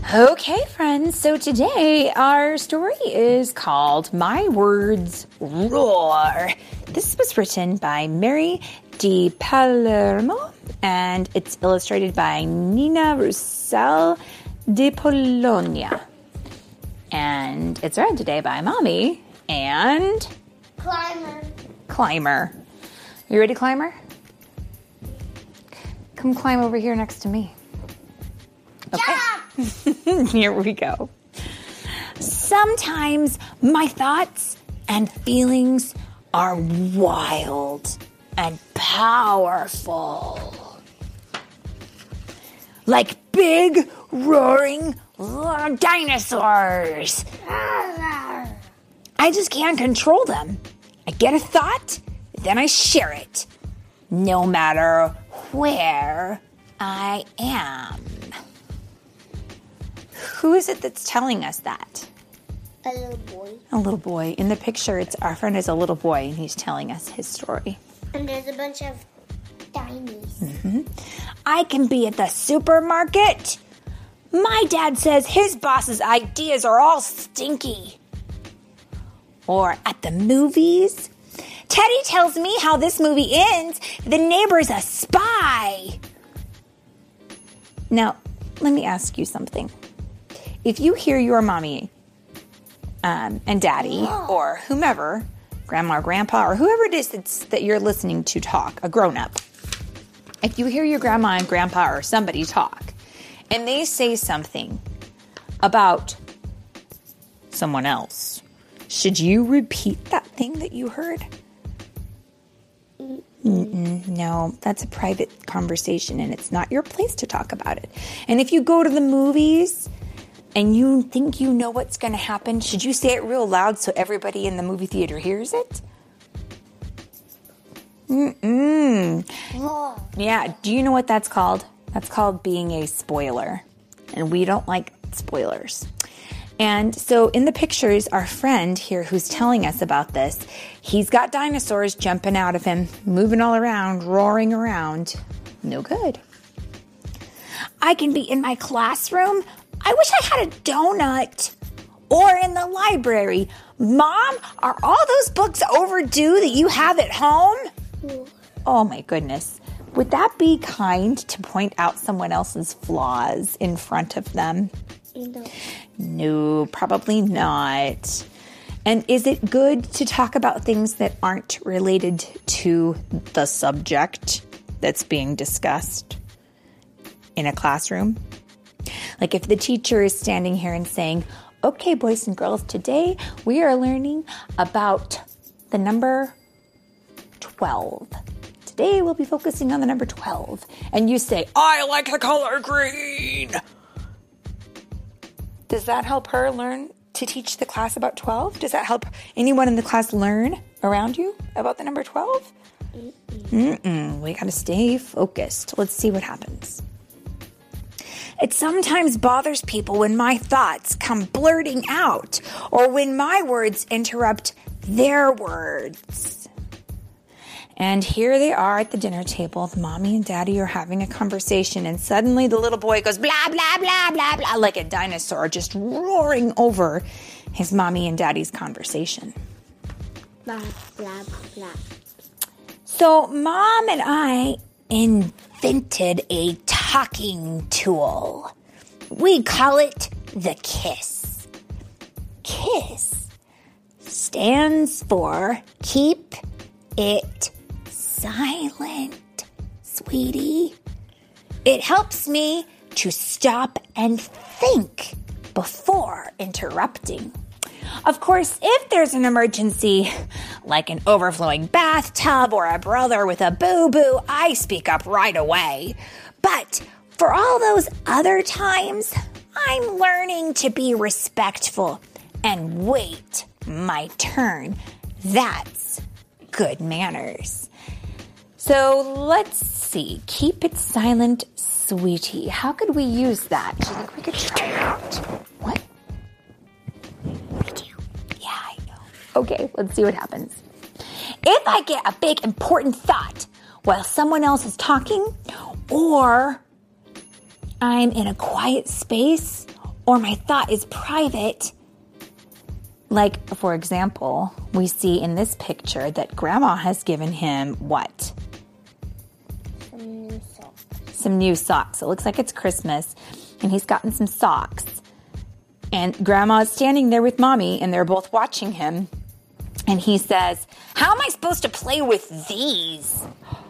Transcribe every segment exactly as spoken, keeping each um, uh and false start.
Okay, friends, so today our story is called My Words Roar. This was written by Mary Di Palermo, and it's illustrated by Nina Roussel de Polonia. And it's read today by Mommy and... Climber. Climber. You ready, Climber? Come climb over here next to me. Okay. Here we go. Sometimes my thoughts and feelings are wild and powerful. Like big, roaring dinosaurs. I just can't control them. I get a thought, then I share it, no matter where I am. Who is it that's telling us that? A little boy. A little boy. In the picture, it's our friend is a little boy, and he's telling us his story. And there's a bunch of dinos. Mm-hmm. I can be at the supermarket. My dad says his boss's ideas are all stinky. Or at the movies. Teddy tells me how this movie ends. The neighbor's a spy. Now, let me ask you something. If you hear your mommy um, and daddy or whomever, grandma or grandpa or whoever it is that's, that you're listening to talk, a grown-up, if you hear your grandma and grandpa or somebody talk and they say something about someone else, should you repeat that thing that you heard? Mm-mm, no, that's a private conversation and it's not your place to talk about it. And if you go to the movies and you think you know what's going to happen, should you say it real loud so everybody in the movie theater hears it? Mm-mm. Oh. Yeah, do you know what that's called? That's called being a spoiler. And we don't like spoilers. And so in the pictures, our friend here who's telling us about this, he's got dinosaurs jumping out of him, moving all around, roaring around. No good. I can be in my classroom. I wish I had a donut. Or in the library. Mom, are all those books overdue that you have at home? Oh my goodness. Would that be kind to point out someone else's flaws in front of them? No. No, probably not. And is it good to talk about things that aren't related to the subject that's being discussed in a classroom? Like if the teacher is standing here and saying, okay, boys and girls, today we are learning about the number twelve. Today we'll be focusing on the number twelve. And you say, I like the color green. Does that help her learn to teach the class about twelve? Does that help anyone in the class learn around you about the number twelve? Mm-mm. Mm-mm. We got to stay focused. Let's see what happens. It sometimes bothers people when my thoughts come blurting out or when my words interrupt their words. And here they are at the dinner table. The mommy and daddy are having a conversation, and suddenly the little boy goes blah, blah, blah, blah, blah, like a dinosaur, just roaring over his mommy and daddy's conversation. Blah, blah, blah. So mom and I invented a talking tool. We call it the KISS. KISS stands for keep it silent, sweetie. It helps me to stop and think before interrupting. Of course, if there's an emergency, like an overflowing bathtub or a brother with a boo-boo, I speak up right away. But for all those other times, I'm learning to be respectful and wait my turn. That's good manners. So let's see. Keep it silent, sweetie. How could we use that? Do you think we could try it out? What? I do. Yeah, I know. Okay, let's see what happens. If I get a big important thought while someone else is talking, or I'm in a quiet space, or my thought is private. Like, for example, we see in this picture that Grandma has given him what? Some new socks. Some new socks. It looks like it's Christmas, and he's gotten some socks. And Grandma's standing there with Mommy, and they're both watching him. And he says, "How am I supposed to play with these?"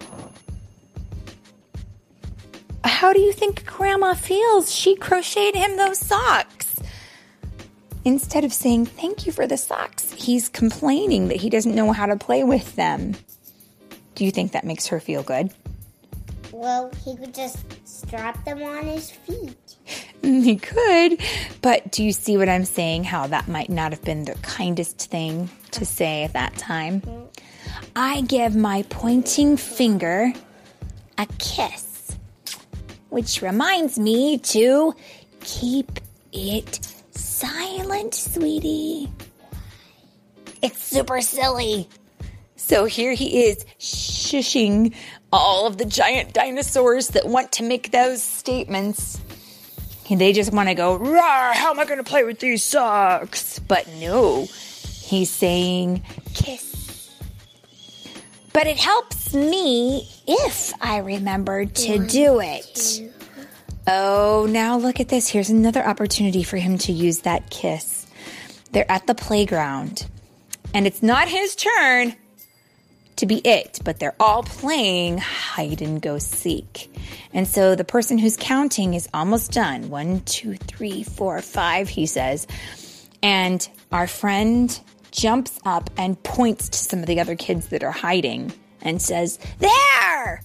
How do you think Grandma feels? She crocheted him those socks. Instead of saying, "Thank you for the socks," he's complaining that he doesn't know how to play with them. Do you think that makes her feel good? Well, he could just strap them on his feet. He could, but do you see what I'm saying? How that might not have been the kindest thing to say at that time. Mm-hmm. I give my pointing finger a kiss, which reminds me to keep it silent, sweetie. It's super silly. So here he is shushing all of the giant dinosaurs that want to make those statements. And they just want to go, "Rawr, how am I going to play with these socks?" But no, he's saying kiss. But it helps me if I remember to One, do it. Two. Oh, now look at this. Here's another opportunity for him to use that kiss. They're at the playground. And it's not his turn to be it, but they're all playing hide and go seek. And so the person who's counting is almost done. One, two, three, four, five, he says. And our friend jumps up and points to some of the other kids that are hiding and says, "There!"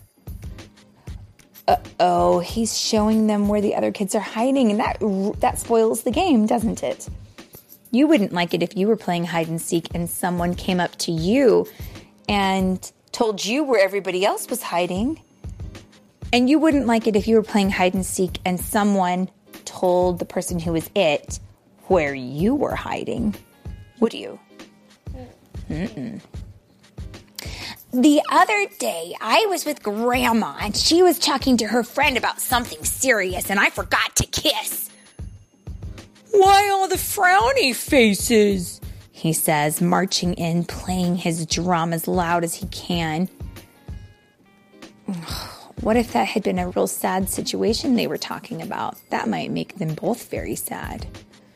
Uh-oh, he's showing them where the other kids are hiding, and that that spoils the game, doesn't it? You wouldn't like it if you were playing hide and seek and someone came up to you and told you where everybody else was hiding. And you wouldn't like it if you were playing hide and seek and someone told the person who was it where you were hiding. Would you? Mm-mm. The other day, I was with Grandma, and she was talking to her friend about something serious, and I forgot to kiss. "Why all the frowny faces?" he says, marching in, playing his drum as loud as he can. What if that had been a real sad situation they were talking about? That might make them both very sad.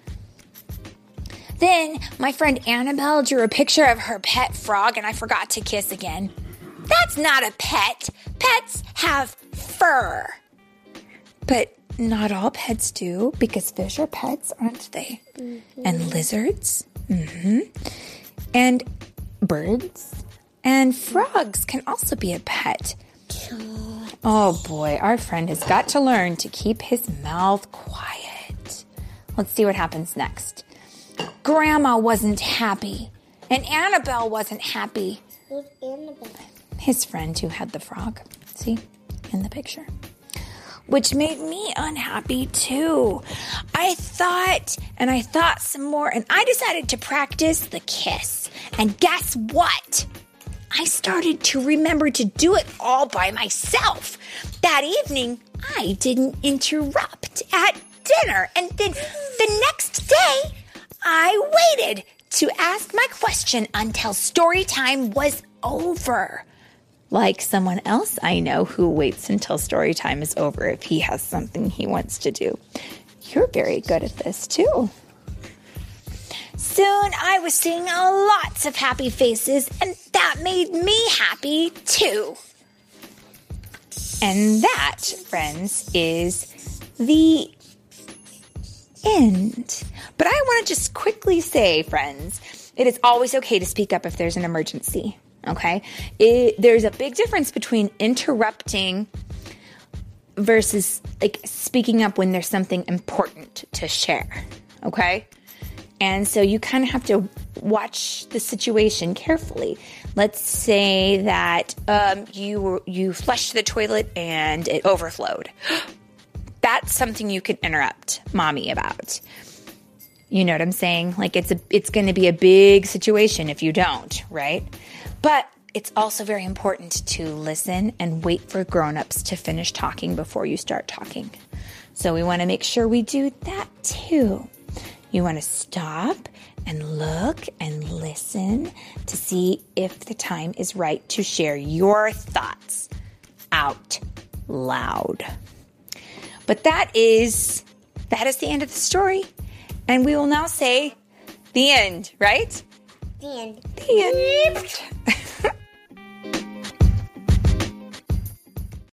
Then my friend Annabelle drew a picture of her pet frog, and I forgot to kiss again. That's not a pet. Pets have fur. But not all pets do, because fish are pets, aren't they? Mm-hmm. And lizards. Mm-hmm. And birds. And frogs can also be a pet. Oh boy, our friend has got to learn to keep his mouth quiet. Let's see what happens next. Grandma wasn't happy, and Annabelle wasn't happy. Who's Annabelle? His friend who had the frog. See? In the picture. Which made me unhappy too. I thought, and I thought some more, and I decided to practice the kiss. And guess what? I started to remember to do it all by myself. That evening, I didn't interrupt at dinner. And then the next day, I waited to ask my question until story time was over. Like someone else I know who waits until story time is over if he has something he wants to do. You're very good at this too. Soon I was seeing lots of happy faces, and that made me happy too. And that, friends, is the end. But I want to just quickly say, friends, it is always okay to speak up if there's an emergency, okay? It, there's a big difference between interrupting versus like speaking up when there's something important to share, okay? And so you kind of have to watch the situation carefully. Let's say that um, you you flushed the toilet and it overflowed. That's something you can interrupt Mommy about. You know what I'm saying? Like it's a it's going to be a big situation if you don't, right? But it's also very important to listen and wait for grown-ups to finish talking before you start talking. So we want to make sure we do that too. You want to stop and look and listen to see if the time is right to share your thoughts out loud. But that is, that is the end of the story. And we will now say the end, right? The end. The end.